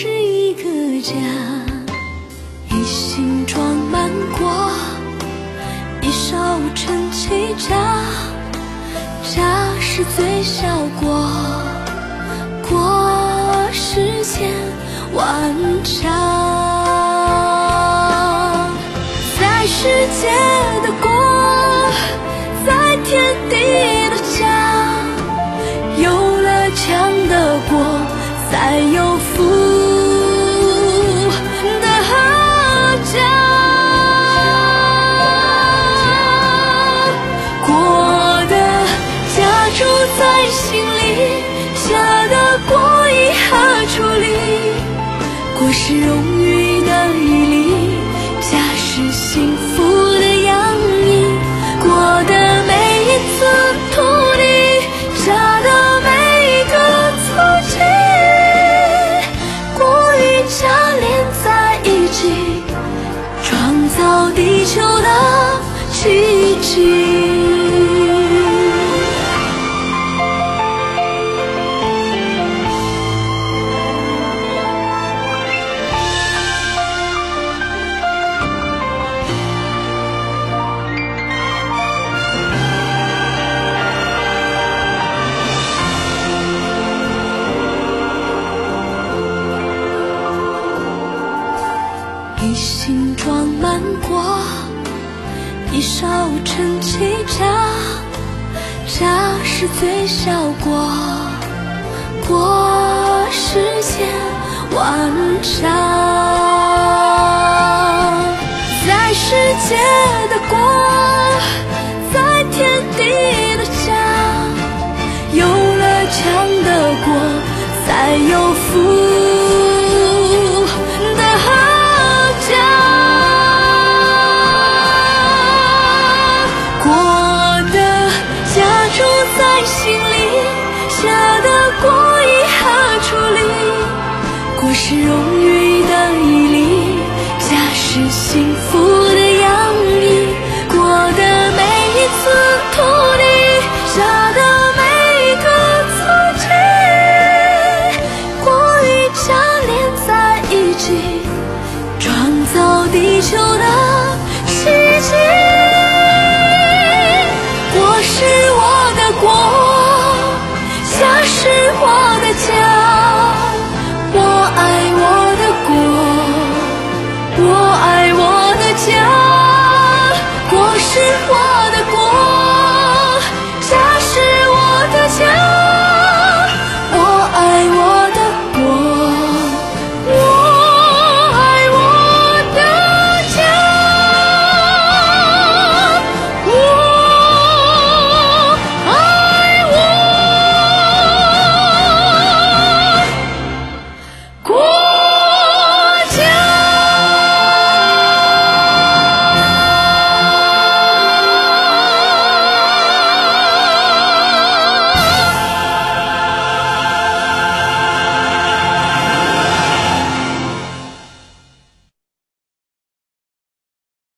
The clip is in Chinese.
是一个家，一心装满过，一勺盛气家，家是最小国，国是千万丈，在世界的国，在天地的家，有了强的国，才有富的家。国的家住在心里，家的国以何处理？国是荣誉的毅力，家是幸福的洋溢。国的每一寸土地，家的每一个足迹，国与家连在一起，创造地球的奇迹。一心装满过，一勺盛气家，家是最小国，国是千万丈，在世界的国，在天地的家，有了强的国，才有富在心里，家的国以何处理？国是荣誉的毅力，家是幸福的洋溢。国的每一寸土地，家的每一个足迹，国与家连在一起，创造地球的